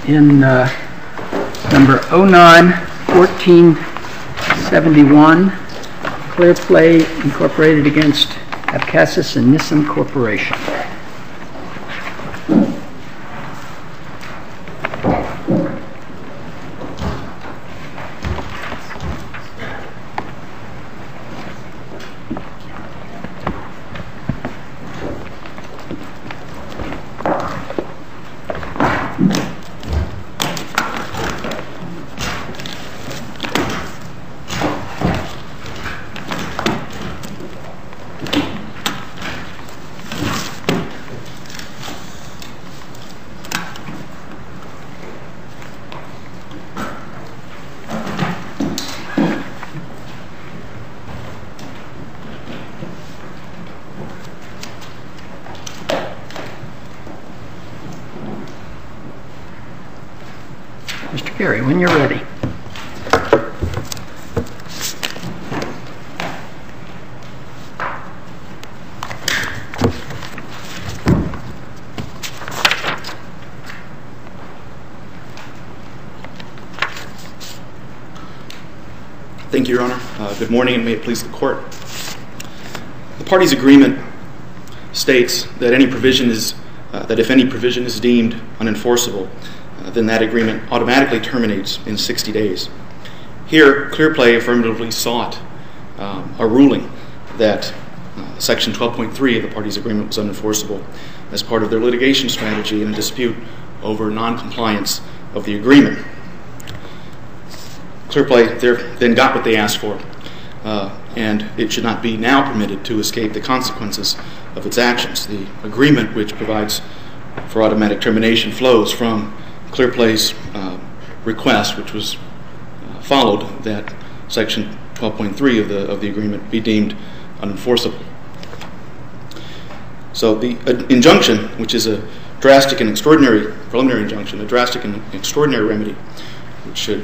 in number 09-1471, Clearplay Incorporated against Abkassis and Nissan Corporation. Mr. Carey, when you're ready. Thank you, Your Honor. Good morning, and may it please the Court. The parties' agreement states that if any provision is deemed unenforceable, then that agreement automatically terminates in 60 days. Here, Clearplay affirmatively sought a ruling that Section 12.3 of the parties' agreement was unenforceable as part of their litigation strategy in a dispute over noncompliance of the agreement. Clearplay then got what they asked for, and it should not be now permitted to escape the consequences of its actions. The agreement, which provides for automatic termination, flows from Clearplay's request, which was followed, that Section 12.3 of the agreement be deemed unenforceable. So the injunction, which is a drastic and extraordinary preliminary injunction, a drastic and extraordinary remedy, which should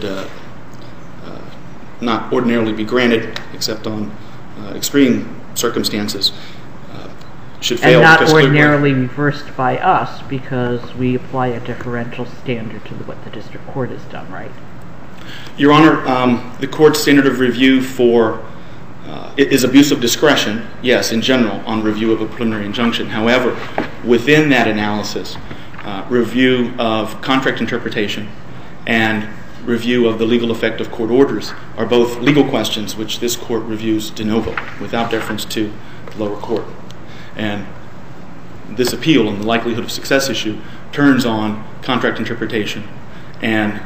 not ordinarily be granted except on extreme circumstances, should fail. And not ordinarily reversed by us because we apply a differential standard to what the district court has done, right? Your Honor, the court's standard of review is abuse of discretion, yes, in general, on review of a preliminary injunction. However, within that analysis, review of contract interpretation and review of the legal effect of court orders are both legal questions which this court reviews de novo without deference to the lower court. And this appeal and the likelihood of success issue turns on contract interpretation and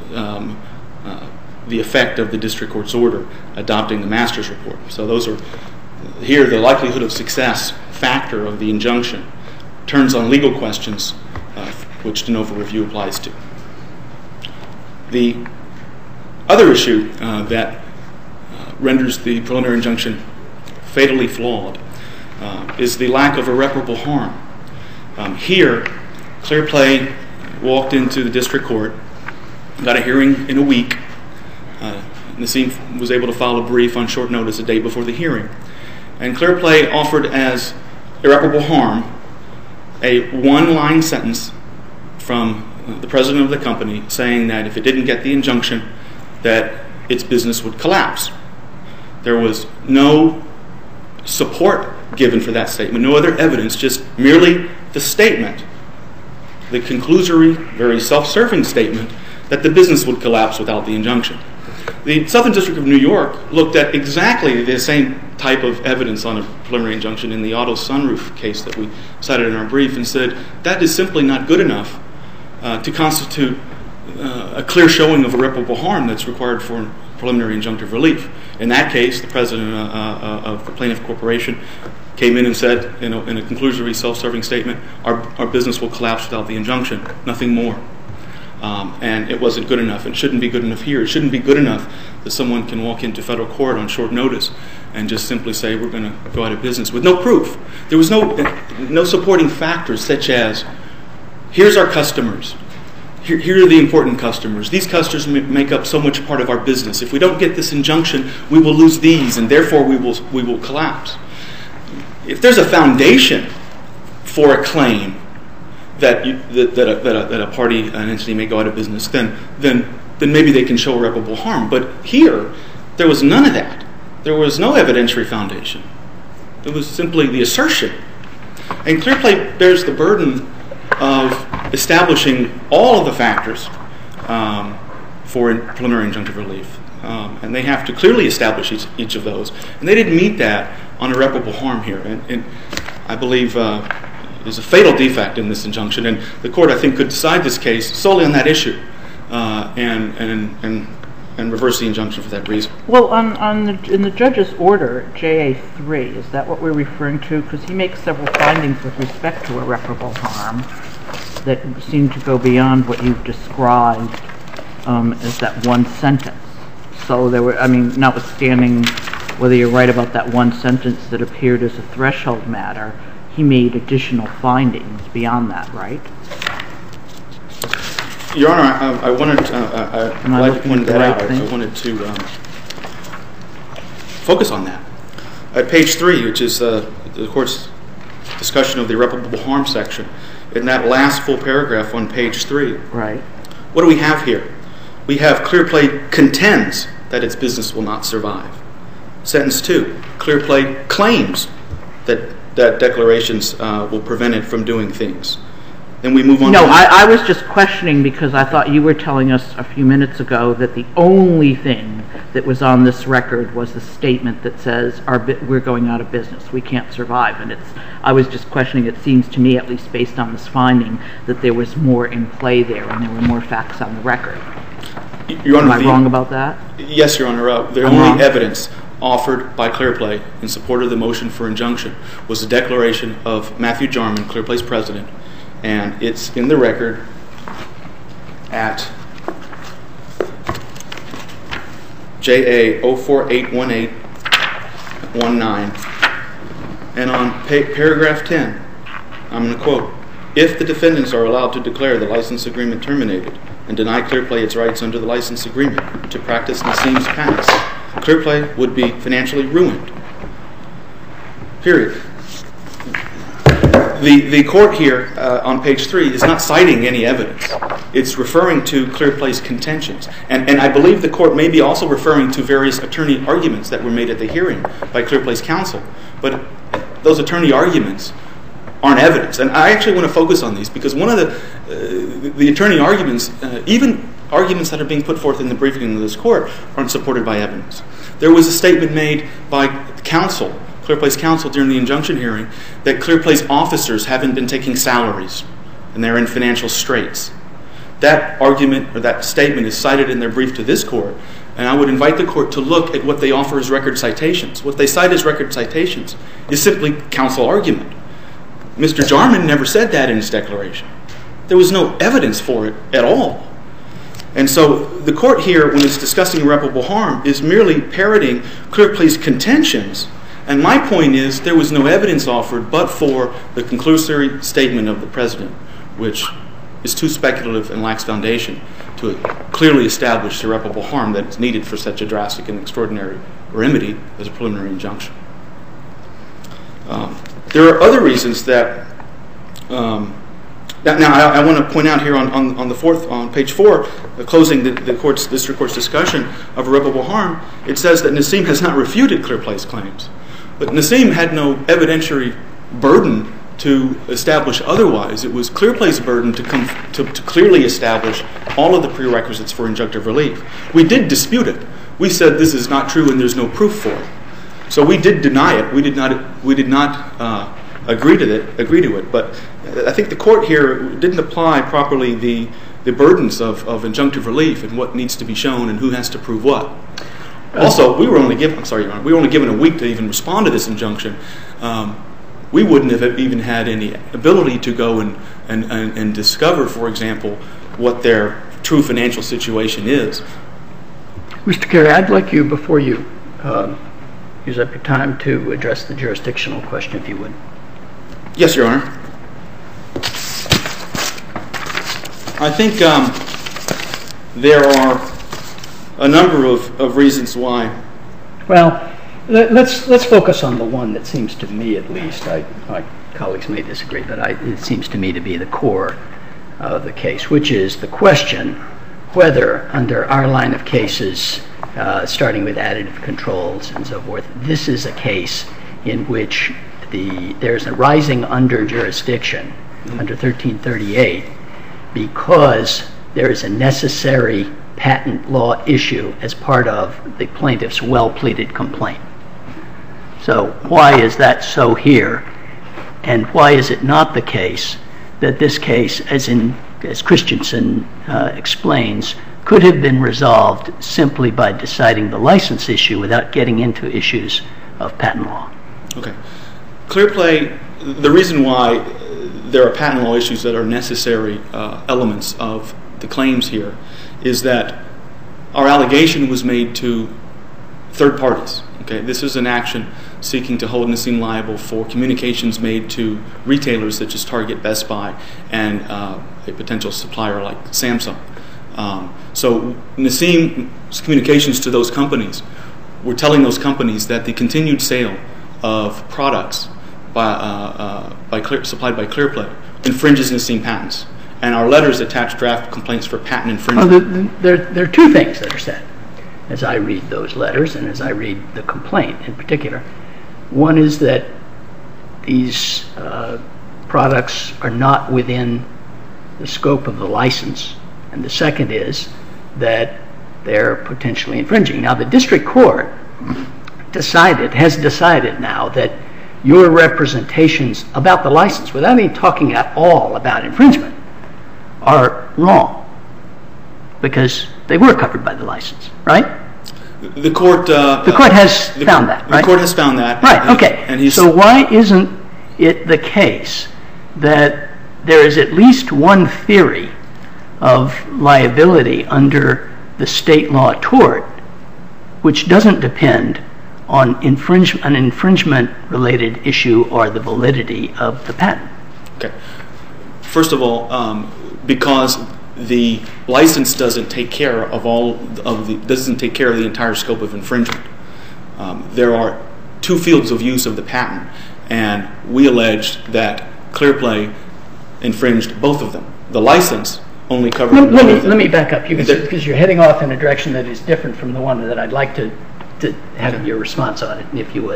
the effect of the district court's order adopting the master's report. So those are, here the likelihood of success factor of the injunction turns on legal questions which de novo review applies to. The other issue that renders the preliminary injunction fatally flawed is the lack of irreparable harm. Here, Clearplay walked into the district court, got a hearing in a week. Nassim was able to file a brief on short notice a day before the hearing. And Clearplay offered as irreparable harm a one-line sentence from the president of the company saying that if it didn't get the injunction, that its business would collapse. There was no support given for that statement, no other evidence, just merely the statement, the conclusory, very self-serving statement that the business would collapse without the injunction. The Southern District of New York looked at exactly the same type of evidence on a preliminary injunction in the auto sunroof case that we cited in our brief and said that is simply not good enough to constitute a clear showing of irreparable harm that's required for preliminary injunctive relief. In that case, the president of the plaintiff corporation came in and said in a conclusory self-serving statement, our business will collapse without the injunction, nothing more. And it wasn't good enough. It shouldn't be good enough here. It shouldn't be good enough that someone can walk into federal court on short notice and just simply say we're going to go out of business with no proof. There was no supporting factors such as here's our customers. Here are the important customers. These customers make up so much part of our business. If we don't get this injunction, we will lose these, and therefore we will collapse. If there's a foundation for a claim, that a party, an entity may go out of business, then maybe they can show irreparable harm. But here, there was none of that. There was no evidentiary foundation. It was simply the assertion. And ClearPlay bears the burden of establishing all of the factors for preliminary injunctive relief. And they have to clearly establish each of those. And they didn't meet that on irreparable harm here. And I believe there's a fatal defect in this injunction. And the court, I think, could decide this case solely on that issue and reverse the injunction for that reason. Well, in the judge's order, JA3, is that what we're referring to? Because he makes several findings with respect to irreparable harm that seem to go beyond what you've described as that one sentence. So there were, notwithstanding whether you're right about that one sentence that appeared as a threshold matter, he made additional findings beyond that, right? Your Honor, I wanted to focus on that. At page 3, which is the court's discussion of the irreparable harm section, in that last full paragraph on page 3, right. What do we have here? We have ClearPlay contends that its business will not survive. Sentence 2, ClearPlay claims that declarations will prevent it from doing things. Then we move on. No, I was just questioning because I thought you were telling us a few minutes ago that the only thing that was on this record was the statement that says we're going out of business, we can't survive. And I was just questioning, it seems to me, at least based on this finding, that there was more in play there and there were more facts on the record. Your Honor, Am I wrong about that? Yes, Your Honor. The only evidence offered by ClearPlay in support of the motion for injunction was the declaration of Matthew Jarman, ClearPlay's president, and it's in the record at JA 0481819, and on paragraph 10, I'm going to quote, "If the defendants are allowed to declare the license agreement terminated and deny ClearPlay its rights under the license agreement to practice Nassim's patents, ClearPlay would be financially ruined." Period. The court here on page 3 is not citing any evidence. It's referring to ClearPlay's contentions. And I believe the court may be also referring to various attorney arguments that were made at the hearing by ClearPlay's counsel. But those attorney arguments aren't evidence. And I actually want to focus on these because one of the attorney arguments, even arguments that are being put forth in the briefing of this court, aren't supported by evidence. There was a statement made by counsel, ClearPlay's counsel, during the injunction hearing that ClearPlay's officers haven't been taking salaries and they're in financial straits. That argument or that statement is cited in their brief to this court, and I would invite the court to look at what they offer as record citations. What they cite as record citations is simply counsel argument. Mr. Jarman never said that in his declaration. There was no evidence for it at all. And so the court here, when it's discussing irreparable harm, is merely parroting ClearPlay's contentions. And my point is there was no evidence offered but for the conclusory statement of the president, which is too speculative and lacks foundation to clearly establish irreparable harm that is needed for such a drastic and extraordinary remedy as a preliminary injunction. There are other reasons that... Now, I want to point out here on page 4, closing the district court's discussion of irreparable harm, it says that Nassim has not refuted ClearPlay's claims. But Nassim had no evidentiary burden to establish otherwise. It was ClearPlay's burden to clearly establish all of the prerequisites for injunctive relief. We did dispute it. We said this is not true and there's no proof for it. So we did deny it. We did not agree to it. But I think the court here didn't apply properly the burdens of injunctive relief and what needs to be shown and who has to prove what. Also, we were only given a week to even respond to this injunction. We wouldn't have even had any ability to go and discover, for example, what their true financial situation is. Mr. Carey, I'd like you, before you use up your time, to address the jurisdictional question, if you would. Yes, Your Honor. I think there are a number of reasons why. Well, let's focus on the one that seems to me, at least, I colleagues may disagree, but it seems to me to be the core of the case, which is the question whether under our line of cases, starting with additive controls and so forth, this is a case in which there's a rising under jurisdiction under 1338 because there is a necessary patent law issue as part of the plaintiff's well-pleaded complaint. So why is that so here? And why is it not the case that this case, as Christensen explains, could have been resolved simply by deciding the license issue without getting into issues of patent law? Okay. ClearPlay, the reason why there are patent law issues that are necessary elements of the claims here is that our allegation was made to third parties. Okay, this is an action seeking to hold Nassim liable for communications made to retailers such as Target, Best Buy, and a potential supplier like Samsung. So Nassim's communications to those companies were telling those companies that the continued sale of products supplied by ClearPlay infringes Nassim patents. And our letters attach draft complaints for patent infringement. There are two things that are said as I read those letters and as I read the complaint in particular. One is that these products are not within the scope of the license, and the second is that they're potentially infringing. Now, the district court has decided now that your representations about the license, without even talking at all about infringement, are wrong because they were covered by the license, right? The court has found that, right? The court has found that. Right, okay. So why isn't it the case that there is at least one theory of liability under the state law tort which doesn't depend on an infringement-related issue or the validity of the patent? Okay. First of all, because the license doesn't take care of the entire scope of infringement. There are two fields of use of the patent, and we alleged that ClearPlay infringed both of them. The license only covered one of them. Let me back up, because you're heading off in a direction that is different from the one that I'd like to have your response on it, if you would.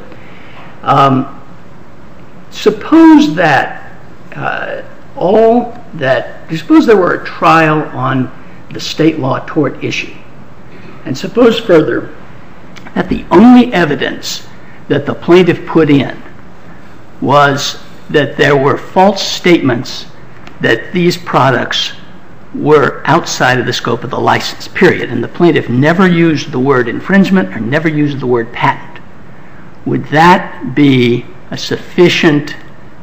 Suppose there were a trial on the state law tort issue, and suppose further that the only evidence that the plaintiff put in was that there were false statements that these products were outside of the scope of the license, period, and the plaintiff never used the word infringement or never used the word patent. Would that be a sufficient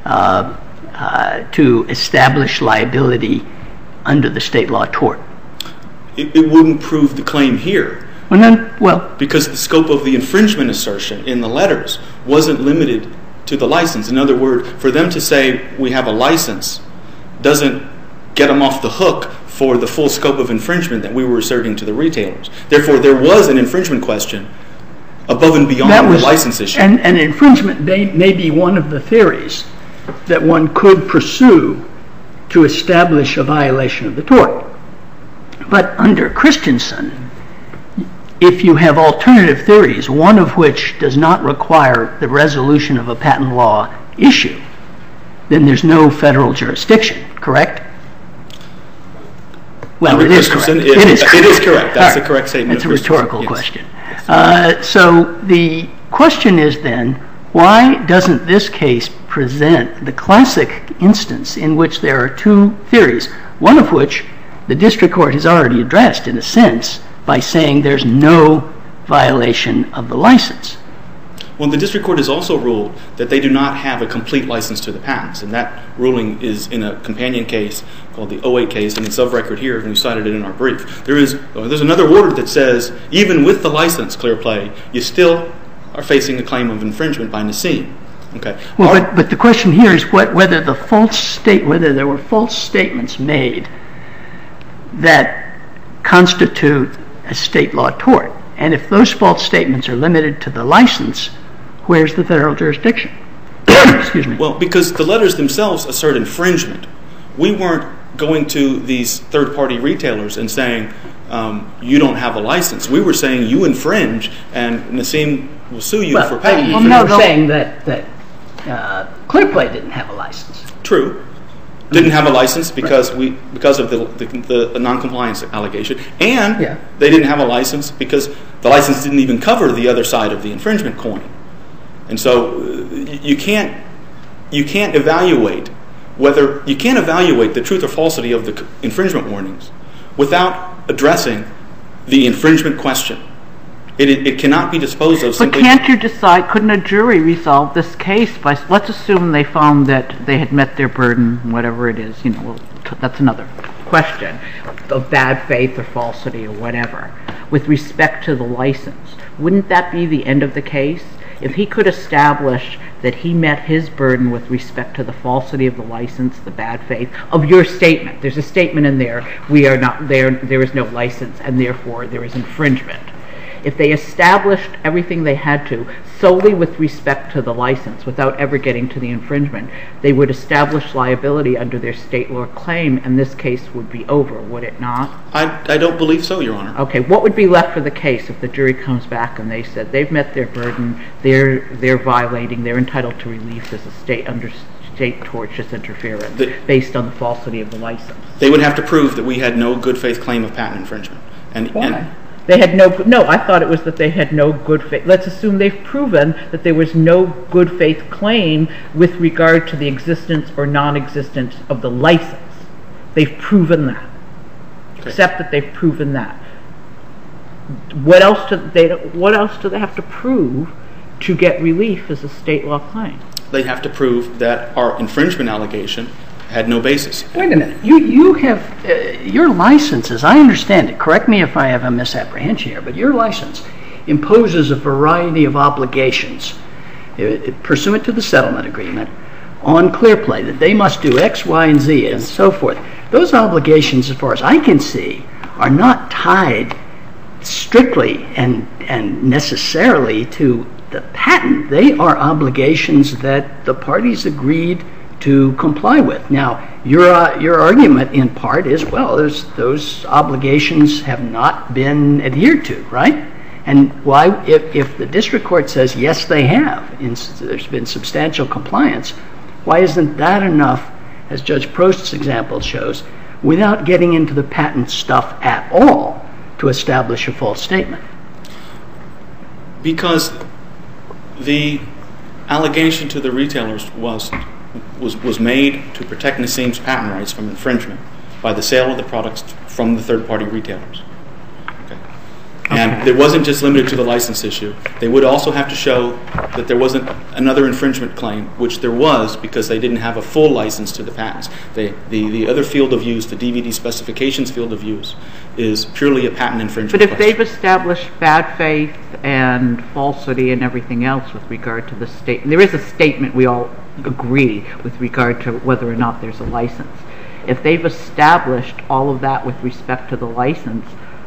to establish liability under the state law tort? It wouldn't prove the claim here. Because the scope of the infringement assertion in the letters wasn't limited to the license. In other words, for them to say we have a license doesn't get them off the hook for the full scope of infringement that we were asserting to the retailers. Therefore, there was an infringement question above and beyond the license issue. And infringement may be one of the theories that one could pursue to establish a violation of the tort. But under Christensen, if you have alternative theories, one of which does not require the resolution of a patent law issue, then there's no federal jurisdiction, correct? Well, it is correct. It is correct. That's the correct statement. It's a rhetorical question. So the question is then, why doesn't this case present the classic instance in which there are two theories, one of which the district court has already addressed in a sense by saying there's no violation of the license? Well, the district court has also ruled that they do not have a complete license to the patents, and that ruling is in a companion case called the 08 case, and it's of record here, and we cited it in our brief. There's another order that says even with the license, ClearPlay, you still are facing a claim of infringement by Nassim. Okay. Well, but the question here is whether there were false statements made that constitute a state law tort, and if those false statements are limited to the license, where's the federal jurisdiction? Excuse me. Well, because the letters themselves assert infringement. We weren't going to these third-party retailers and saying, you don't have a license. We were saying you infringe, and Nassim will sue you for patent infringement. Well, no, saying that Clearplay didn't have a license. True. Didn't have a license because of the noncompliance allegation, and they didn't have a license because the license didn't even cover the other side of the infringement coin. And so you can't evaluate the truth or falsity of the infringement warnings without addressing the infringement question. It cannot be disposed of simply. But can't you decide? Couldn't a jury resolve this case by? Let's assume they found that they had met their burden, whatever it is. That's another question of bad faith or falsity or whatever. With respect to the license, wouldn't that be the end of the case? If he could establish that he met his burden with respect to the falsity of the license, the bad faith of your statement. There's a statement in there. We are not there. There is no license, and therefore there is infringement. If they established everything they had to solely with respect to the license without ever getting to the infringement, they would establish liability under their state law claim, and this case would be over, would it not? I don't believe so, Your Honor. Okay, what would be left for the case if the jury comes back and they said they've met their burden, they're violating, they're entitled to relief as a state under state tortious interference based on the falsity of the license? They would have to prove that we had no good faith claim of patent infringement. Why? They had no, I thought it was that they had no good faith. Let's assume they've proven that there was no good faith claim with regard to the existence or non-existence of the license. They've proven that. Okay. Except that they've proven that. What else do they have to prove to get relief as a state law claim? They have to prove that our infringement allegation had no basis. Wait a minute. You have your license, as I understand it, correct me if I have a misapprehension here, but your license imposes a variety of obligations pursuant to the settlement agreement on Clearplay that they must do X, Y, and Z and so forth. Those obligations, as far as I can see, are not tied strictly and necessarily to the patent. They are obligations that the parties agreed to comply with. Now, your argument in part is, well, those obligations have not been adhered to, right? And why, if the district court says yes, they have, there's been substantial compliance, why isn't that enough, as Judge Prost's example shows, without getting into the patent stuff at all to establish a false statement? Because the allegation to the retailers was made to protect Nassim's patent rights from infringement by the sale of the products from the third-party retailers. Okay. And it wasn't just limited to the license issue. They would also have to show that there wasn't another infringement claim, which there was because they didn't have a full license to the patents. The other field of use, the DVD specifications field of use, is purely a patent infringement But if they've established bad faith and falsity and everything else with regard to the statement, there is a statement we all agree with regard to whether or not there's a license. If they've established all of that with respect to the license,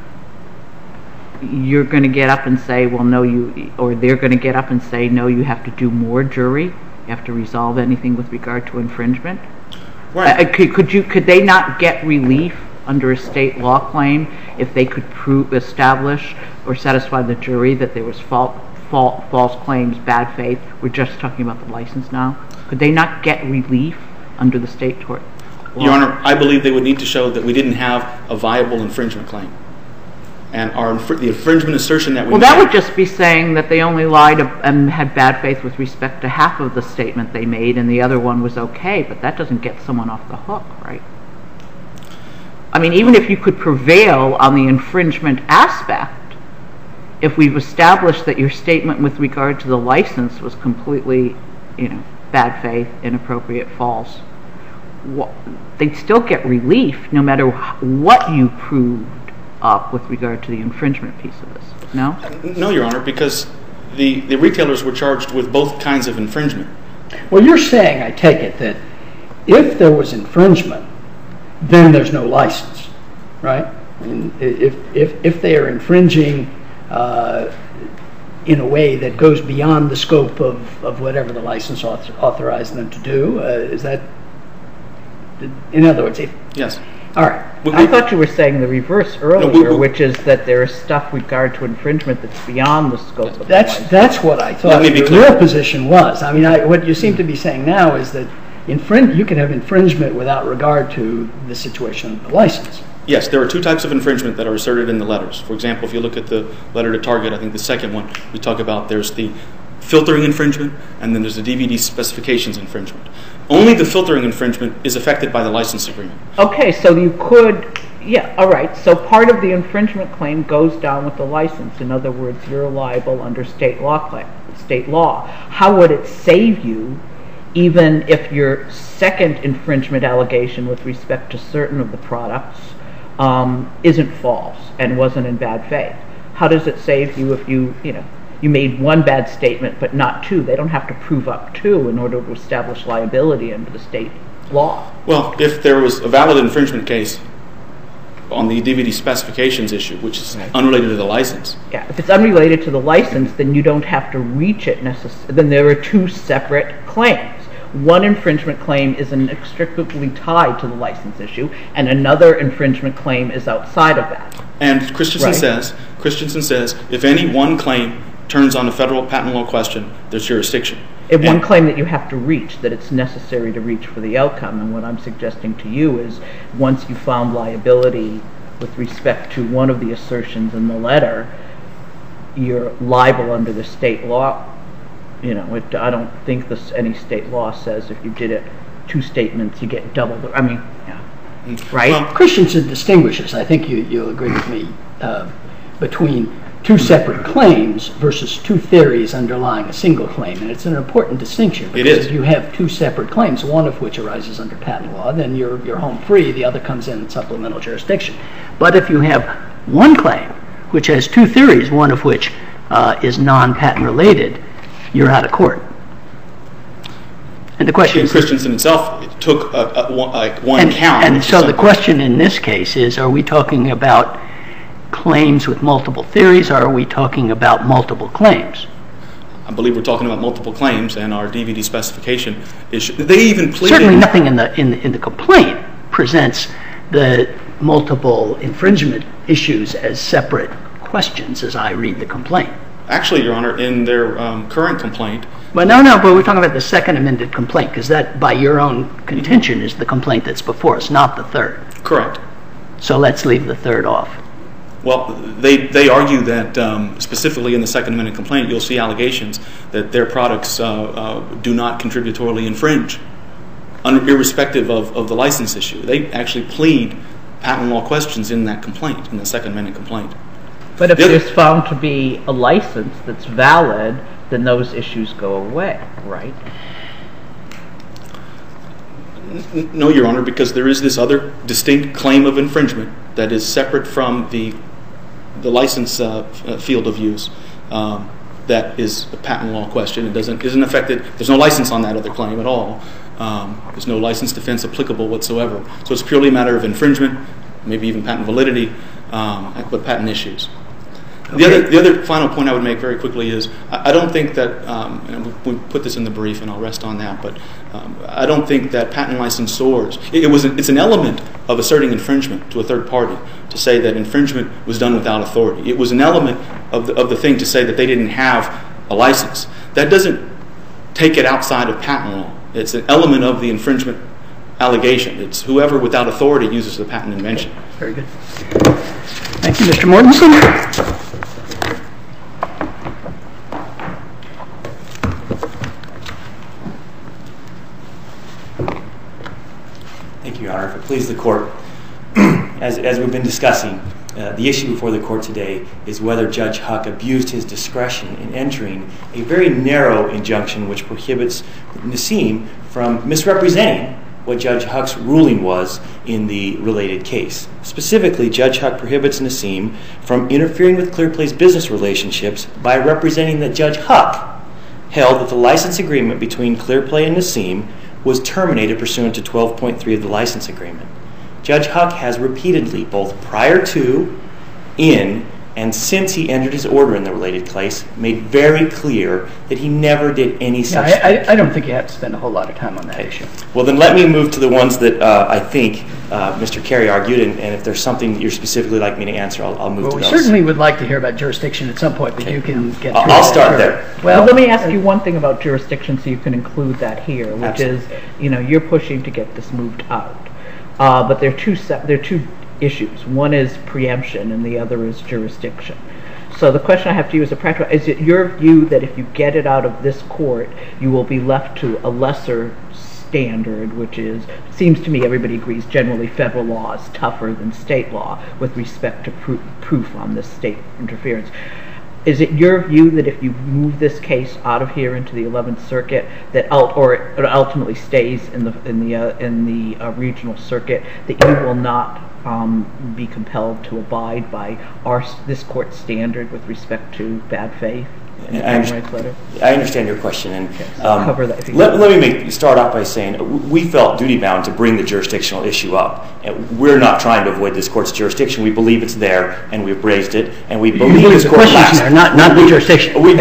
you're going to get up and say, well, no, or they're going to get up and say, no, you have to do more, jury. You have to resolve anything with regard to infringement. Right. Could they not get relief under a state law claim if they could establish or satisfy the jury that there was false claims, bad faith? We're just talking about the license now. Could they not get relief under the state tort law? Your Honor, I believe they would need to show that we didn't have a viable infringement claim. And the infringement assertion that we made... Well, that would just be saying that they only lied and had bad faith with respect to half of the statement they made and the other one was okay, but that doesn't get someone off the hook, right? I mean, even if you could prevail on the infringement aspect, if we've established that your statement with regard to the license was completely, bad faith, inappropriate, false, they'd still get relief no matter what you proved up with regard to the infringement piece of this. No? No, Your Honor, because the retailers were charged with both kinds of infringement. Well, you're saying, I take it, that if there was infringement, then there's no license, right? I mean, if they are infringing in a way that goes beyond the scope of whatever the license authorized them to do? Is that, in other words, Yes. All right. I thought you were saying the reverse earlier, which is that there is stuff with regard to infringement that's beyond the scope of the license. That's what I thought the real position was. I mean, what you seem to be saying now is that you can have infringement without regard to the situation of the license. Yes, there are two types of infringement that are asserted in the letters. For example, if you look at the letter to Target, I think the second one, we talk about there's the filtering infringement, and then there's the DVD specifications infringement. Only the filtering infringement is affected by the license agreement. Okay, so you could, yeah, all right. So part of the infringement claim goes down with the license. In other words, you're liable under state law. How would it save you, even if your second infringement allegation with respect to certain of the products isn't false and wasn't in bad faith? How does it save you if you made one bad statement but not two? They don't have to prove up two in order to establish liability under the state law. Well, if there was a valid infringement case on the DVD specifications issue, which is unrelated to the license. Yeah, if it's unrelated to the license, then you don't have to reach it necessarily. Then there are two separate claims. One infringement claim is inextricably tied to the license issue, and another infringement claim is outside of that. And Christensen says, if any one claim turns on a federal patent law question, there's jurisdiction. If one claim that you have to reach, that it's necessary to reach for the outcome. And what I'm suggesting to you is, once you found liability with respect to one of the assertions in the letter, you're liable under the state law. I don't think any state law says if you did it two statements, you get double. Right? Well, Christensen distinguishes, I think you'll agree with me, between two separate claims versus two theories underlying a single claim. And it's an important distinction. It is. If you have two separate claims, one of which arises under patent law, then you're home free. The other comes in supplemental jurisdiction. But if you have one claim which has two theories, one of which is non-patent related, you're out of court. And the question is, Christensen himself took one count. And so the question in this case is, are we talking about claims with multiple theories, or are we talking about multiple claims? I believe we're talking about multiple claims, and our DVD specification issue. They even pleaded. Certainly nothing in the complaint presents the multiple infringement issues as separate questions as I read the complaint. Actually, Your Honor, in their current complaint. But we're talking about the second amended complaint, because that, by your own contention, is the complaint that's before us, not the third. Correct. So let's leave the third off. Well, they argue that specifically in the second amended complaint, you'll see allegations that their products do not contributorily infringe, irrespective of the license issue. They actually plead patent law questions in that complaint, in the second amended complaint. But if there's found to be a license that's valid, then those issues go away, right? No, Your Honor, because there is this other distinct claim of infringement that is separate from the license field of use. That is a patent law question. It isn't affected. There's no license on that other claim at all. There's no license defense applicable whatsoever. So it's purely a matter of infringement, maybe even patent validity, but patent issues. Okay. The other final point I would make very quickly is I don't think that, and we put this in the brief and I'll rest on that, but I don't think that patent licensors, it's an element of asserting infringement to a third party to say that infringement was done without authority. It was an element of the thing to say that they didn't have a license. That doesn't take it outside of patent law. It's an element of the infringement allegation. It's whoever without authority uses the patent invention. Very good. Thank you, Mr. Mortensen. Thank you, Your Honor. If it pleases the Court, as we've been discussing, the issue before the Court today is whether Judge Huck abused his discretion in entering a very narrow injunction which prohibits Nassim from misrepresenting what Judge Huck's ruling was in the related case. Specifically, Judge Huck prohibits Nassim from interfering with Clearplay's business relationships by representing that Judge Huck held that the license agreement between Clearplay and Nassim was terminated pursuant to 12.3 of the license agreement. Judge Huck has repeatedly, both prior to, in, and since he entered his order in the related case, made very clear that he never did any such thing. I don't think you have to spend a whole lot of time on that issue. Well, then let me move to the ones that I think Mr. Carey argued, and if there's something you'd specifically like me to answer, I'll move to those. We certainly would like to hear about jurisdiction at some point, but you can get through I'll start there. Well, let me ask you one thing about jurisdiction so you can include that here, which Absolutely. is, you're pushing to get this moved out. But there are two issues. One is preemption and the other is jurisdiction. So the question I have to you as a practical, is it your view that if you get it out of this court, you will be left to a lesser standard, which is, it seems to me everybody agrees generally federal law is tougher than state law with respect to proof on this state interference. Is it your view that if you move this case out of here into the 11th Circuit, that or it ultimately stays in the regional circuit, that you will not be compelled to abide by this court's standard with respect to bad faith? I understand your question, and cover that. Let me start off by saying we felt duty-bound to bring the jurisdictional issue up. We're not trying to avoid this court's jurisdiction. We believe it's there, and we've raised it, and we believe this court lacks there, not the jurisdiction. We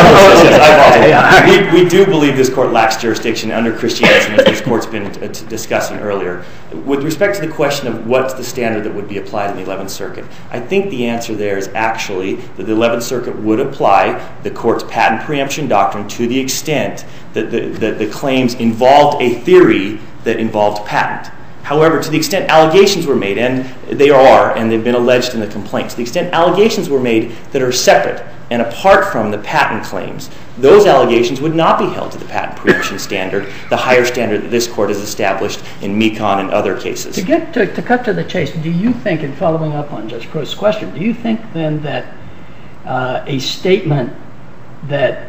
do believe this court lacks jurisdiction under Christianity, as this court's been discussing earlier. With respect to the question of what's the standard that would be applied in the 11th Circuit, I think the answer there is actually that the 11th Circuit would apply the court's patent preemption doctrine to the extent that the claims involved a theory that involved patent. However, to the extent allegations were made, and they are, and they've been alleged in the complaints, to the extent allegations were made that are separate and apart from the patent claims, those allegations would not be held to the patent preemption standard, the higher standard that this court has established in Mekon and other cases. To cut to the chase, do you think, in following up on Judge Crow's question, do you think then that a statement that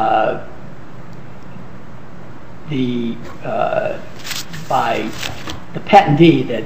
by the patentee that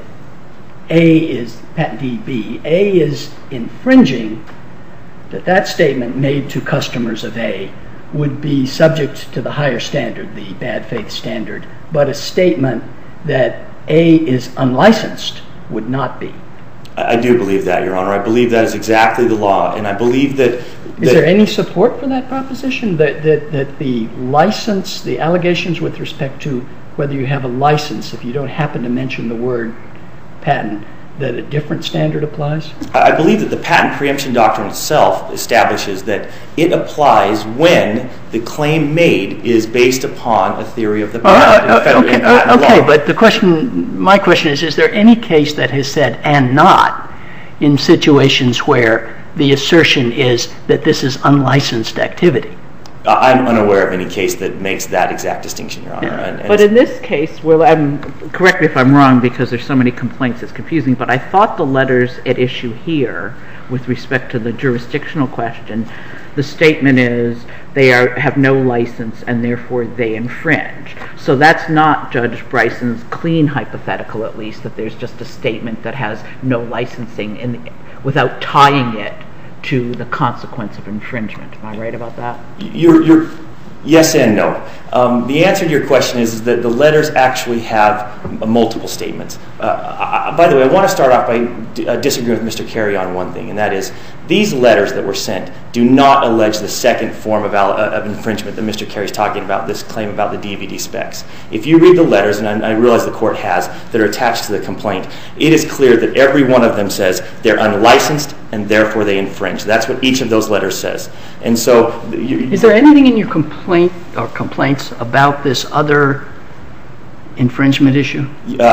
patentee B, A is infringing, that statement made to customers of A would be subject to the higher standard, the bad faith standard, but a statement that A is unlicensed would not be? I do believe that, Your Honor. I believe that is exactly the law, and I believe that... Is there any support for that proposition, that the license, the allegations with respect to whether you have a license, if you don't happen to mention the word patent, that a different standard applies? I believe that the patent preemption doctrine itself establishes that it applies when the claim made is based upon a theory of the patent. Okay, but my question is there any case that has said and not in situations where the assertion is that this is unlicensed activity? I'm unaware of any case that makes that exact distinction, Your Honor. Yeah. But in this case, correct me if I'm wrong because there's so many complaints it's confusing, but I thought the letters at issue here with respect to the jurisdictional question, the statement is they have no license and therefore they infringe. So that's not Judge Bryson's clean hypothetical, at least, that there's just a statement that has no licensing without tying it to the consequence of infringement. Am I right about that? You're yes and no. The answer to your question is that the letters actually have multiple statements. By the way, I want to start off by disagreeing with Mr. Carey on one thing, and that is these letters that were sent do not allege the second form of infringement that Mr. Carey is talking about, this claim about the DVD specs. If you read the letters, and I realize the court has, that are attached to the complaint, it is clear that every one of them says they're unlicensed and therefore they infringe. That's what each of those letters says. And so... Is there anything in your complaint or complaints about this other infringement issue?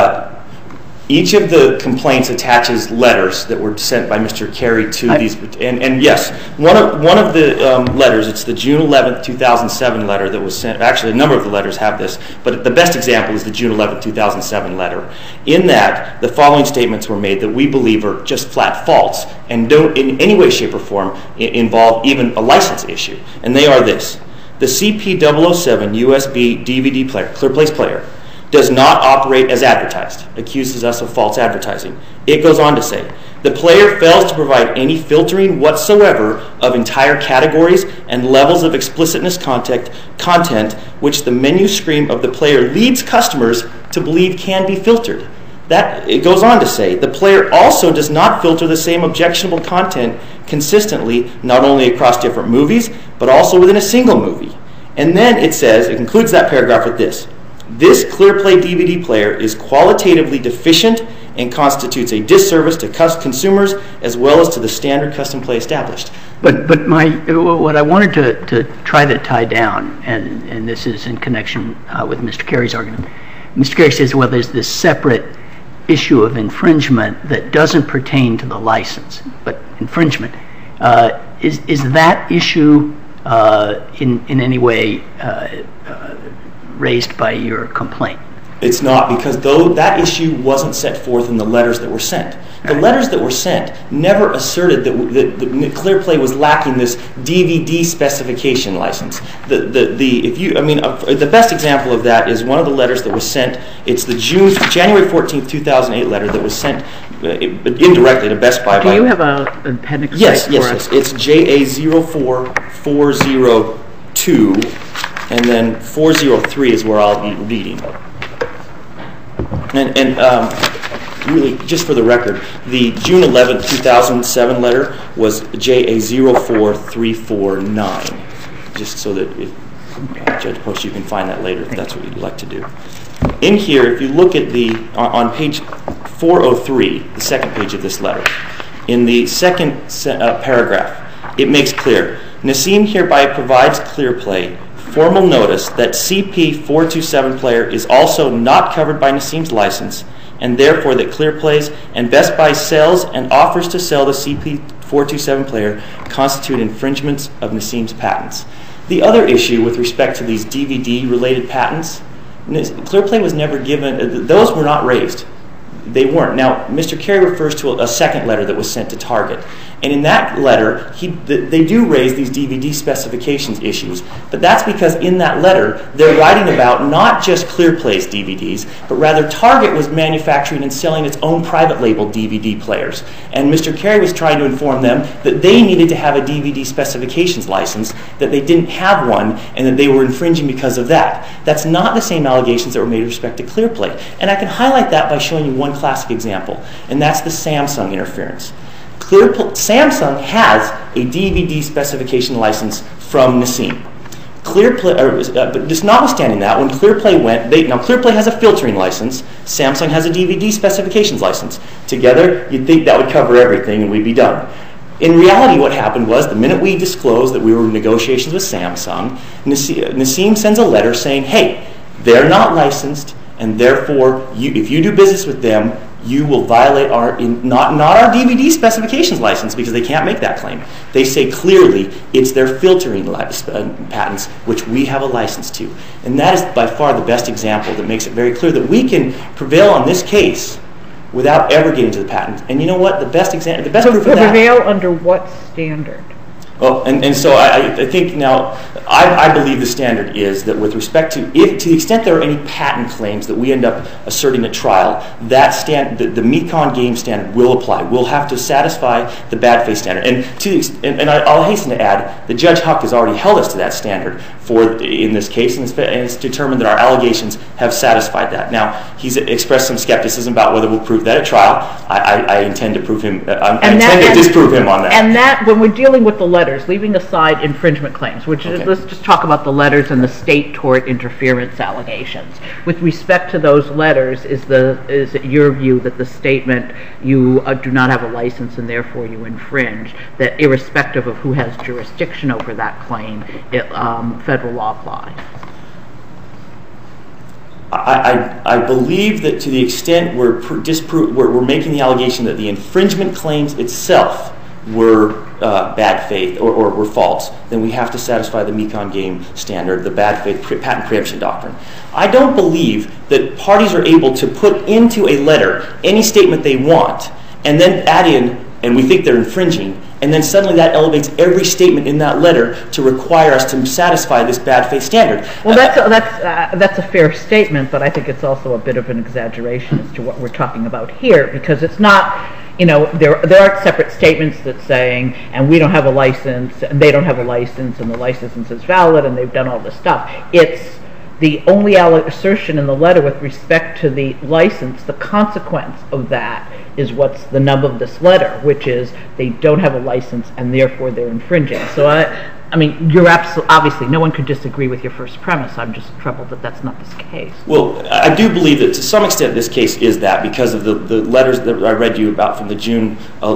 Each of the complaints attaches letters that were sent by Mr. Carey to these... And yes, one of the letters, it's the June 11th, 2007 letter that was sent. Actually, a number of the letters have this, but the best example is the June 11th, 2007 letter. In that, the following statements were made that we believe are just flat false and don't in any way, shape, or form involve even a license issue. And they are this. The CP007 USB DVD player, ClearPlace player, does not operate as advertised, accuses us of false advertising. It goes on to say, the player fails to provide any filtering whatsoever of entire categories and levels of explicitness content which the menu screen of the player leads customers to believe can be filtered. It goes on to say, the player also does not filter the same objectionable content consistently, not only across different movies, but also within a single movie. And then it says, it concludes that paragraph with this: this ClearPlay DVD player is qualitatively deficient and constitutes a disservice to consumers as well as to the standard custom play established. But what I wanted to try to tie down, and this is in connection with Mr. Carey's argument. Mr. Carey says, well, there's this separate issue of infringement that doesn't pertain to the license, but infringement. Is that issue in any way raised by your complaint? It's not, because that issue wasn't set forth in the letters that were sent. The letters that were sent never asserted that ClearPlay was lacking this DVD specification license. The best example of that is one of the letters that was sent. It's the January 14th, 2008 letter that was sent indirectly to Best Buy. Do you have an appendix? Yes. It's JA04402, and then 403 is where I'll be reading. And really, just for the record, the June 11, 2007 letter was JA04349, just so that if Judge Post, you can find that later if that's what you'd like to do. In here, if you look at on page 403, the second page of this letter, in the second paragraph, it makes clear, Nassim hereby provides ClearPlay formal notice that CP427 player is also not covered by Nassim's license, and therefore that ClearPlays and Best Buy sells and offers to sell the CP427 player constitute infringements of Nassim's patents. The other issue with respect to these DVD-related patents, ClearPlay was never given, those were not raised. They weren't. Now, Mr. Carey refers to a second letter that was sent to Target. And in that letter, they do raise these DVD specifications issues. But that's because in that letter, they're writing about not just ClearPlay's DVDs, but rather Target was manufacturing and selling its own private label DVD players. And Mr. Carey was trying to inform them that they needed to have a DVD specifications license, that they didn't have one, and that they were infringing because of that. That's not the same allegations that were made with respect to ClearPlay. And I can highlight that by showing you one classic example, and that's the Samsung interference. Samsung has a DVD specification license from Nassim. But just notwithstanding that, when ClearPlay went, now ClearPlay has a filtering license, Samsung has a DVD specifications license. Together, you'd think that would cover everything and we'd be done. In reality, what happened was, the minute we disclosed that we were in negotiations with Samsung, Nassim sends a letter saying, hey, they're not licensed, and therefore, if you do business with them, you will violate not our DVD specifications license, because they can't make that claim. They say clearly it's their filtering patents, which we have a license to. And that is by far the best example that makes it very clear that we can prevail on this case without ever getting to the patent. And you know what? The best proof of that. Prevail under what standard? Well, and so I think now, I believe the standard is that with respect to the extent there are any patent claims that we end up asserting at trial, the Mekong game standard will apply. We'll have to satisfy the bad faith standard. And I'll hasten to add that Judge Huck has already held us to that standard in this case, and it's determined that our allegations have satisfied that. Now, he's expressed some skepticism about whether we'll prove that at trial. I intend to prove him. I intend to disprove him on that. And that, when we're dealing with the letters, leaving aside infringement claims, which is, let's just talk about the letters and the state tort interference allegations. With respect to those letters, is it your view that the statement, you do not have a license and therefore you infringe, that irrespective of who has jurisdiction over that claim, federal law applies? I believe that to the extent we're making the allegation that the infringement claims itself were bad faith or were false, then we have to satisfy the Mekong game standard, the bad faith patent preemption doctrine. I don't believe that parties are able to put into a letter any statement they want and then add in, and we think they're infringing, and then suddenly that elevates every statement in that letter to require us to satisfy this bad faith standard. Well, that's a fair statement, but I think it's also a bit of an exaggeration as to what we're talking about here, because it's not, there aren't separate statements that saying, and we don't have a license, and they don't have a license, and the license is valid, and they've done all this stuff. It's the only assertion in the letter with respect to the license, the consequence of that is what's the nub of this letter, which is they don't have a license and therefore they're infringing. So I mean, you're obviously no one could disagree with your first premise. I'm just troubled that that's not this case. Well, I do believe that to some extent this case is that because of the letters that I read you about from the June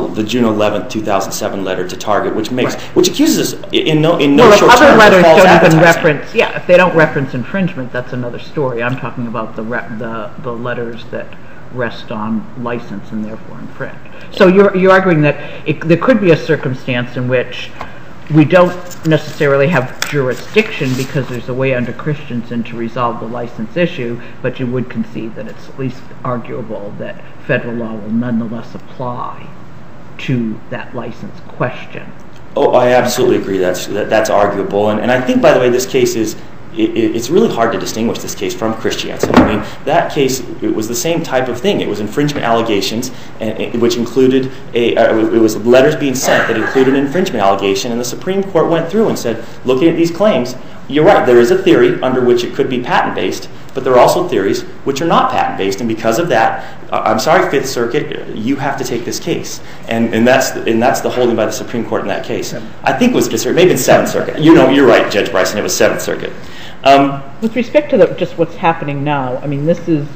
11th, 2007 letter to Target, which accuses us in no short other term letters of false don't even advertising. reference. Yeah, if they don't reference infringement, that's another story. I'm talking about the letters that rest on license and therefore infringe. So you're arguing that there could be a circumstance in which we don't necessarily have jurisdiction because there's a way under Christensen to resolve the license issue, but you would concede that it's at least arguable that federal law will nonetheless apply to that license question. Oh, I absolutely agree. That's arguable, and I think, by the way, this case is. It's really hard to distinguish this case from Christiansen. I mean, that case, it was the same type of thing. It was infringement allegations, which included it was letters being sent that included an infringement allegation, and the Supreme Court went through and said, looking at these claims, you're right, there is a theory under which it could be patent-based, but there are also theories which are not patent-based, and because of that, I'm sorry, Fifth Circuit, you have to take this case. And that's the holding by the Supreme Court in that case. I think it was Fifth Circuit, maybe it's Seventh Circuit. You're right, Judge Bryson, it was Seventh Circuit. With respect to just what's happening now, I mean, this is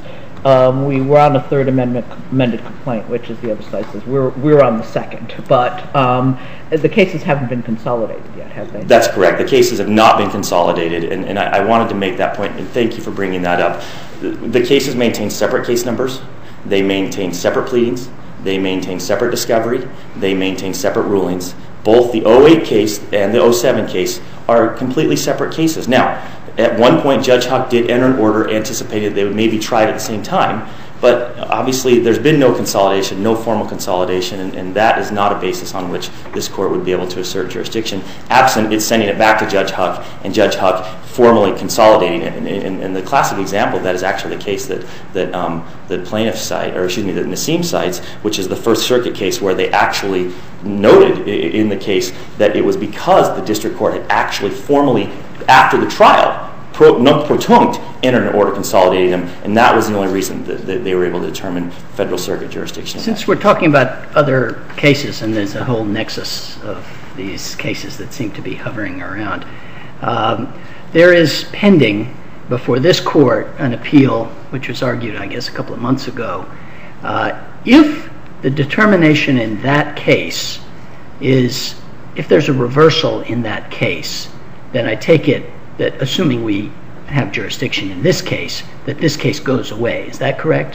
we were on the third amended complaint, which is the other side says we're on the second, but the cases haven't been consolidated yet, have they? That's correct. The cases have not been consolidated, and I wanted to make that point, and thank you for bringing that up. The cases maintain separate case numbers. They maintain separate pleadings. They maintain separate discovery. They maintain separate rulings. Both the 08 case and the 07 case are completely separate cases. Now, at one point, Judge Huck did enter an order, anticipated they would maybe try it at the same time, but obviously there's been no consolidation, no formal consolidation, and that is not a basis on which this court would be able to assert jurisdiction, absent it's sending it back to Judge Huck, and Judge Huck formally consolidating it. And the classic example of that is actually the case that the plaintiff cite, or excuse me, that Nassim cites, which is the First Circuit case where they actually noted in the case that it was because the district court had actually formally, after the trial, non-protunct, entered an order consolidating them, and that was the only reason that they were able to determine federal circuit jurisdiction. Since we're talking about other cases, and there's a whole nexus of these cases that seem to be hovering around, there is pending before this court an appeal, which was argued, I guess, a couple of months ago. If the determination in that case is, if there's a reversal in that case, then I take it that, assuming we have jurisdiction in this case, that this case goes away. Is that correct?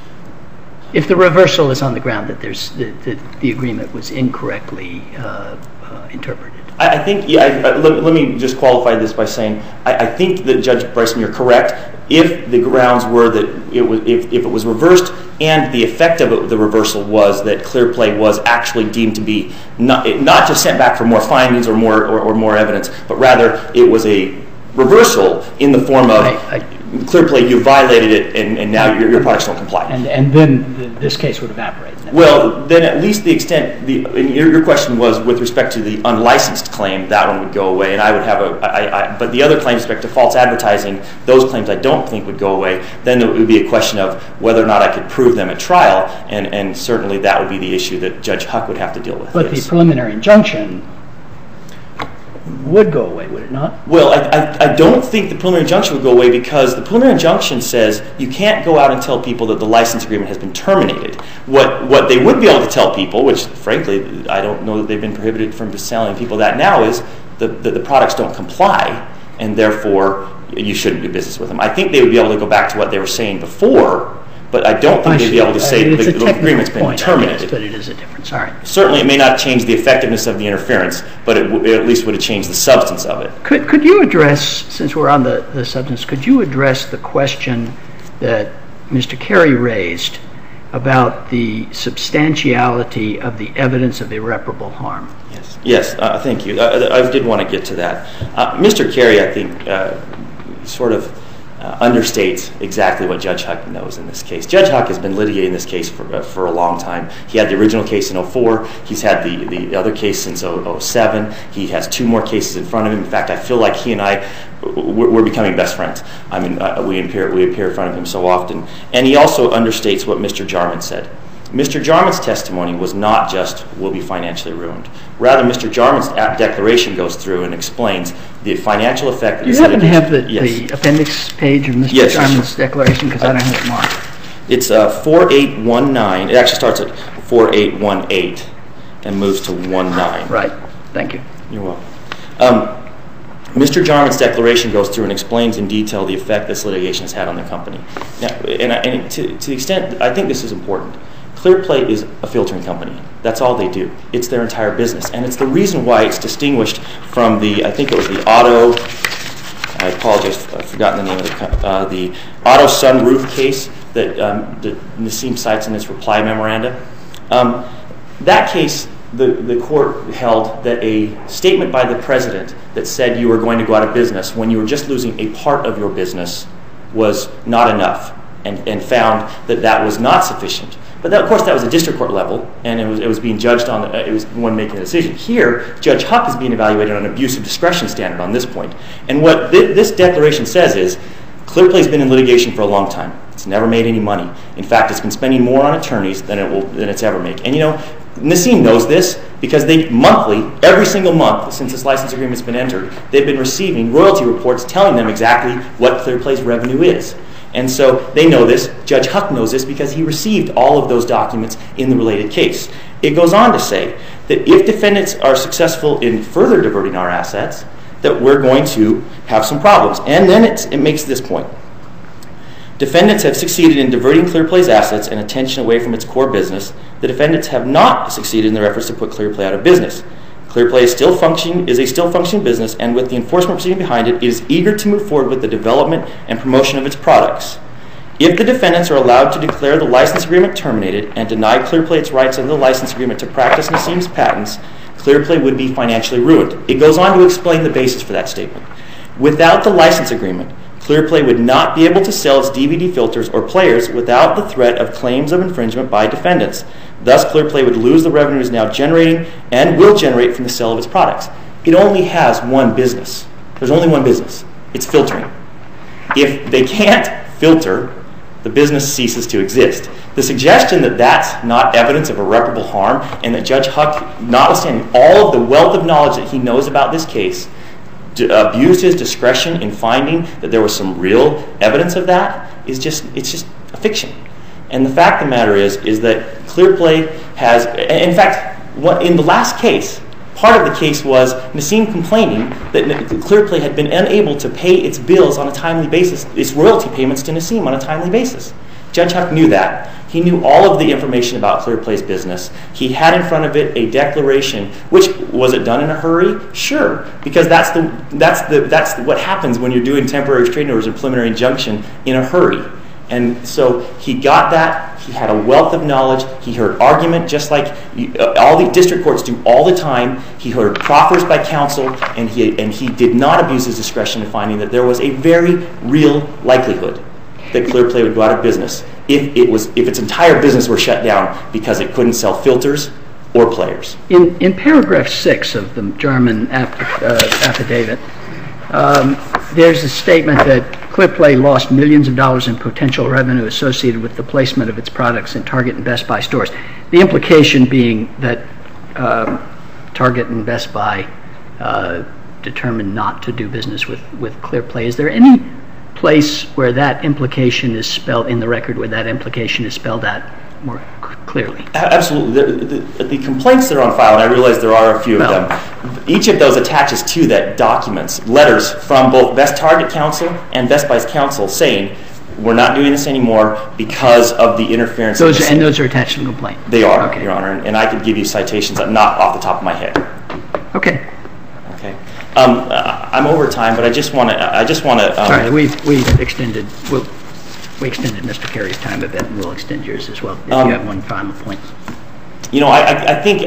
If the reversal is on the ground that the agreement was incorrectly interpreted. I think, let me just qualify this by saying, I think that, Judge Bryson, you're correct. If the grounds were that if it was reversed and the effect of the reversal was that Clearplay was actually deemed to be not just sent back for more findings or more evidence, but rather it was a reversal in the form of Clearplay, you violated it, and now your products don't comply. And then this case would evaporate. Well, then at least the extent, your question was with respect to the unlicensed claim, that one would go away, and I would have but the other claims with respect to false advertising, those claims I don't think would go away. Then it would be a question of whether or not I could prove them at trial, and certainly that would be the issue that Judge Huck would have to deal with. But the preliminary injunction would go away, would it not? Well, I don't think the preliminary injunction would go away because the preliminary injunction says you can't go out and tell people that the license agreement has been terminated. What they would be able to tell people, which frankly I don't know that they've been prohibited from telling people that now, is that the products don't comply and therefore you shouldn't do business with them. I think they would be able to go back to what they were saying before, but I don't think they'd be able to say that the agreement's been terminated. But it is a difference. All right. Certainly it may not change the effectiveness of the interference, but it at least would have changed the substance of it. Could you address, since we're on the substance, could you address the question that Mr. Carey raised about the substantiality of the evidence of irreparable harm? Yes, thank you. I did want to get to that. Mr. Carey, I think, sort of understates exactly what Judge Huck knows in this case. Judge Huck has been litigating this case for a long time. He had the original case in 2004. He's had the other case since 2007. He has 2 more cases in front of him. In fact, I feel like he and we're becoming best friends. I mean, we appear in front of him so often. And he also understates what Mr. Jarman said. Mr. Jarman's testimony was not just, we'll be financially ruined. Rather, Mr. Jarman's declaration goes through and explains the financial effect of this litigation. Do you happen to have Yes. the appendix page of Mr. Jarman's declaration? Because I don't have it marked. It's 4819. It actually starts at 4818 and moves to 19. Right. Thank you. You're welcome. Mr. Jarman's declaration goes through and explains in detail the effect this litigation has had on the company. Now, and to the extent, I think this is important. Clearplay is a filtering company. That's all they do. It's their entire business. And it's the reason why it's distinguished from I think it was the Auto, I apologize, I've forgotten the name of the Auto Sunroof case that Nassim cites in his reply memoranda. That case, the court held that a statement by the president that said you were going to go out of business when you were just losing a part of your business was not enough, and found that was not sufficient. But of course, that was a district court level, and it was being judged on. It was one making the decision. Here, Judge Huck is being evaluated on an abuse of discretion standard on this point. And what this declaration says is, Clearplay's been in litigation for a long time. It's never made any money. In fact, it's been spending more on attorneys than it's ever made. And Nassim knows this because they monthly, every single month since this license agreement's been entered, they've been receiving royalty reports telling them exactly what Clearplay's revenue is. And so they know this. Judge Huck knows this because he received all of those documents in the related case. It goes on to say that if defendants are successful in further diverting our assets, that we're going to have some problems. And then it makes this point. Defendants have succeeded in diverting Clearplay's assets and attention away from its core business. The defendants have not succeeded in their efforts to put Clearplay out of business. Clearplay is a still functioning business, and with the enforcement proceeding behind it, it is eager to move forward with the development and promotion of its products. If the defendants are allowed to declare the license agreement terminated and deny Clearplay its rights under the license agreement to practice Nassim's patents, Clearplay would be financially ruined. It goes on to explain the basis for that statement. Without the license agreement, Clearplay would not be able to sell its DVD filters or players without the threat of claims of infringement by defendants. Thus, Clearplay would lose the revenues now generating and will generate from the sale of its products. It only has one business. There's only one business. It's filtering. If they can't filter, the business ceases to exist. The suggestion that that's not evidence of irreparable harm and that Judge Huck, notwithstanding all of the wealth of knowledge that he knows about this case, abused his discretion in finding that there was some real evidence of that it's just a fiction. And the fact of the matter is that Clearplay has, in fact, in the last case, part of the case was Nassim complaining that Clearplay had been unable to pay its bills on a timely basis, its royalty payments to Nassim on a timely basis. Judge Huck knew that. He knew all of the information about Clearplay's business. He had in front of it a declaration. Which was it done in a hurry? Sure, because that's what happens when you're doing temporary restraining orders and preliminary injunction in a hurry. And so he got that. He had a wealth of knowledge. He heard argument just like all the district courts do all the time. He heard proffers by counsel, and he did not abuse his discretion in finding that there was a very real likelihood that Clearplay would go out of business if its entire business were shut down because it couldn't sell filters or players. In paragraph 6 of the Jarman affidavit, there's a statement that Clearplay lost millions of dollars in potential revenue associated with the placement of its products in Target and Best Buy stores. The implication being that Target and Best Buy determined not to do business with Clearplay. Is there any place where that implication is spelled in the record, where that implication is spelled out more clearly? Absolutely. The complaints that are on file, and I realize there are a few of them, each of those attaches to that documents, letters from both Best Target counsel and Best Buy's counsel saying, we're not doing this anymore because of the interference. Those are attached to the complaint? They are, okay. Your Honor, and I could give you citations, not off the top of my head. Okay. I'm over time, but I just want to. Sorry, we extended Mr. Carey's time a bit, and we'll extend yours as well. If you have one final point. I think.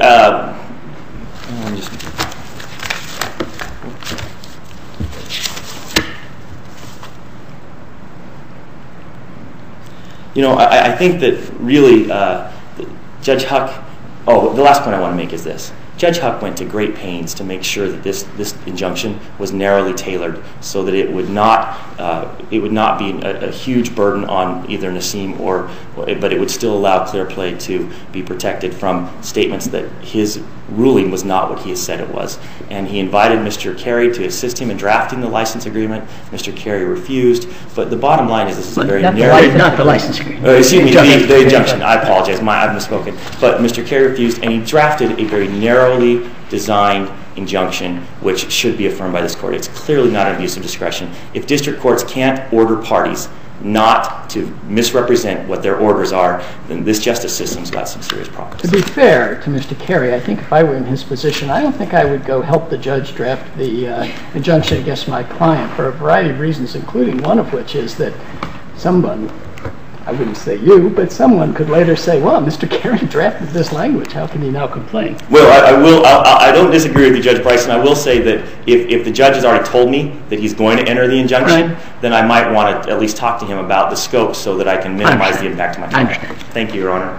I think that really Judge Huck, the last point I want to make is this. Judge Huck went to great pains to make sure that this injunction was narrowly tailored so that it would not be a huge burden on either Nassim but it would still allow Clearplay to be protected from statements that his ruling was not what he has said it was. And he invited Mr. Carey to assist him in drafting the license agreement. Mr. Carey refused. But the bottom line is this is a very narrow... Not the license agreement. Excuse me, the injunction. I apologize. I've misspoken. But Mr. Carey refused, and he drafted a very narrowly designed injunction which should be affirmed by this court. It's clearly not an abuse of discretion. If district courts can't order parties not to misrepresent what their orders are, then this justice system's got some serious problems. To be fair to Mr. Carey, I think if I were in his position, I don't think I would go help the judge draft the injunction against my client for a variety of reasons, including one of which is that someone, I wouldn't say you, but someone could later say, well, Mr. Carey drafted this language. How can he now complain? Well, I don't disagree with you, Judge Bryson. I will say that if the judge has already told me that he's going to enter the injunction, then I might want to at least talk to him about the scope so that I can minimize the impact to my client. I understand. Thank you, Your Honor.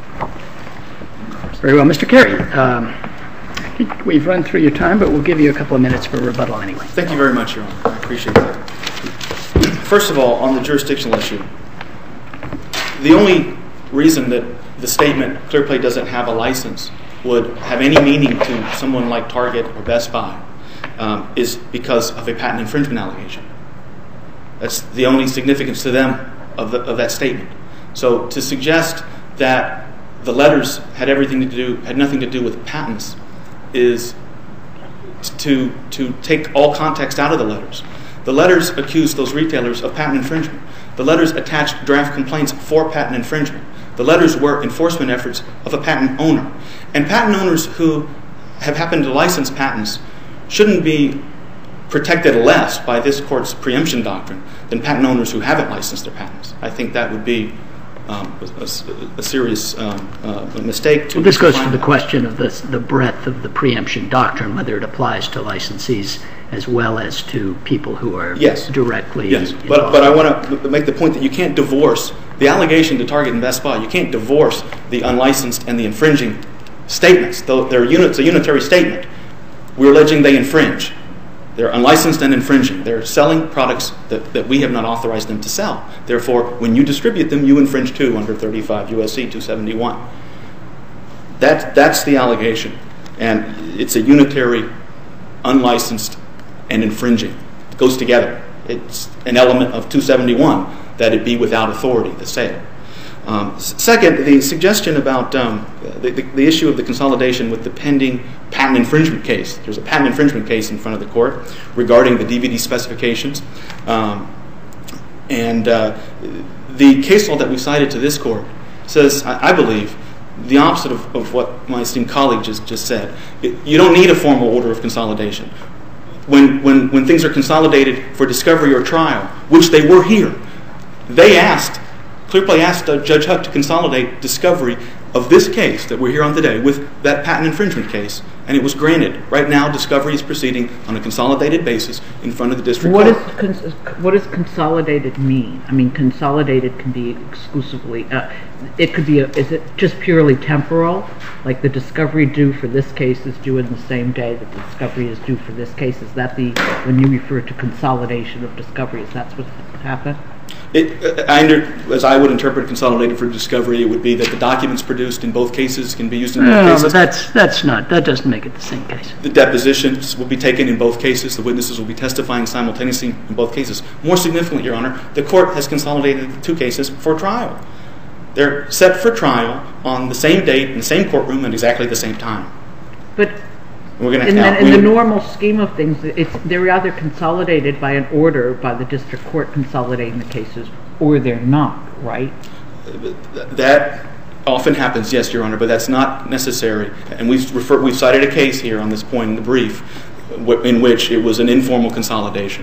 Very well. Mr. Carey, I think we've run through your time, but we'll give you a couple of minutes for rebuttal anyway. Thank you very much, Your Honor. I appreciate that. First of all, on the jurisdictional issue, the only reason that the statement Clearplay doesn't have a license would have any meaning to someone like Target or Best Buy is because of a patent infringement allegation. That's the only significance to them of that statement. So to suggest that the letters had nothing to do with patents is to take all context out of the letters. The letters accused those retailers of patent infringement. The letters attached draft complaints for patent infringement. The letters were enforcement efforts of a patent owner. And patent owners who have happened to license patents shouldn't be protected less by this court's preemption doctrine than patent owners who haven't licensed their patents. I think that would be a serious mistake. Well, this goes to the question of the breadth of the preemption doctrine, whether it applies to licensees as well as to people who are directly involved. But I want to make the point that you can't divorce the allegation to Target and Best Buy. You can't divorce the unlicensed and the infringing statements. Though it's a unitary statement. We're alleging they infringe. They're unlicensed and infringing. They're selling products that we have not authorized them to sell. Therefore, when you distribute them, you infringe too under 35 U.S.C. 271. That's the allegation. And it's a unitary, unlicensed, and infringing. It goes together. It's an element of 271 that it be without authority, the sale. Second, the suggestion about the issue of the consolidation with the pending patent infringement case. There's a patent infringement case in front of the court regarding the DVD specifications. And the case law that we cited to this court says, I believe, the opposite of what my esteemed colleague just said. You don't need a formal order of consolidation. When things are consolidated for discovery or trial, which they were here, Clearplay asked Judge Huck to consolidate discovery of this case that we're here on today with that patent infringement case, and it was granted. Right now, discovery is proceeding on a consolidated basis in front of the district court. What does consolidated mean? I mean, consolidated can be exclusively, it could be, is it just purely temporal? Like the discovery due for this case is due in the same day that the discovery is due for this case? Is that when you refer to consolidation of discovery, is that what happened? As I would interpret consolidated for discovery, it would be that the documents produced in both cases can be used in both cases. No, but that doesn't make it the same case. The depositions will be taken in both cases. The witnesses will be testifying simultaneously in both cases. More significantly, Your Honor, the court has consolidated the two cases for trial. They're set for trial on the same date in the same courtroom at exactly the same time. But in the normal scheme of things, they're either consolidated by an order by the district court consolidating the cases, or they're not, right? That often happens, yes, Your Honor, but that's not necessary. And we've cited a case here on this point in the brief in which it was an informal consolidation.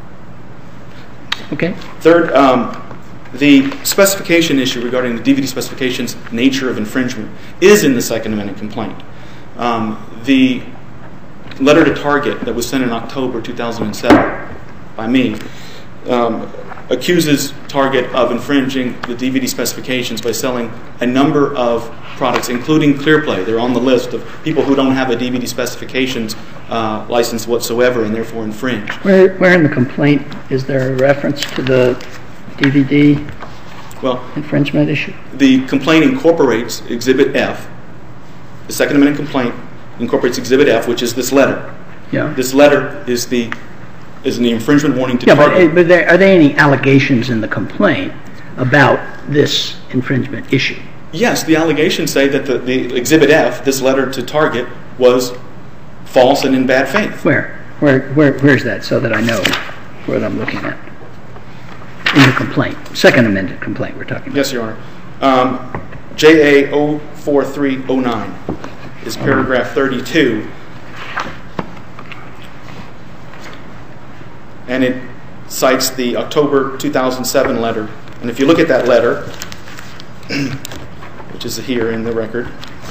Okay. Third, the specification issue regarding the DVD specifications' nature of infringement is in the Second Amendment complaint. The letter to Target that was sent in October 2007 by me accuses target of infringing the DVD specifications by selling a number of products, including ClearPlay. They're on the list of people who don't have a DVD specifications license whatsoever and therefore infringe. Where in the complaint is there a reference to the DVD infringement issue? The complaint incorporates Exhibit F. The Second Amendment complaint incorporates Exhibit F, which is this letter. Yeah. This letter is the infringement warning to But Target. are there any allegations in the complaint about this infringement issue? Yes, the allegations say that the Exhibit F, this letter to Target, was false and in bad faith. Where's that, so that I know what I'm looking at? In the complaint, Second Amendment complaint we're talking about. Yes, Your Honor. JA 04309 is paragraph 32. And it cites the October 2007 letter. And if you look at that letter, which is here in the record,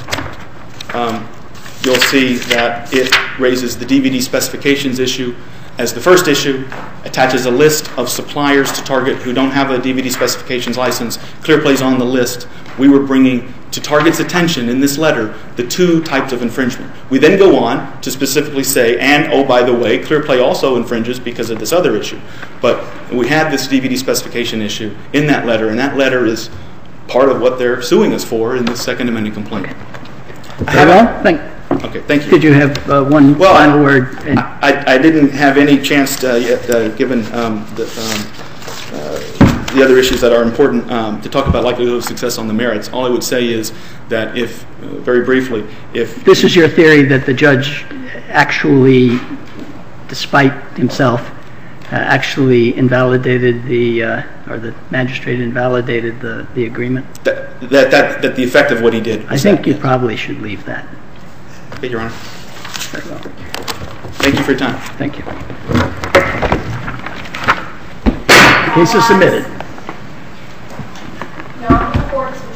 you'll see that it raises the DVD specifications issue as the first issue, attaches a list of suppliers to Target who don't have a DVD specifications license. ClearPlay's on the list. We were bringing to Target's attention in this letter the two types of infringement. We then go on to specifically say, and oh, by the way, ClearPlay also infringes because of this other issue. But we had this DVD specification issue in that letter, and that letter is part of what they're suing us for in the Second Amendment complaint. Okay, thank you. Did you have one final word? I didn't have any chance yet, given the other issues that are important, to talk about likelihood of success on the merits. All I would say is that if, very briefly, if... This is your theory that the judge actually, despite himself, actually invalidated or the magistrate invalidated the agreement? That the effect of what he did. I think you probably should leave that. Okay, Your Honor. Very well. Thank you for your time. Thank you. The case is submitted. Your Honor, the court is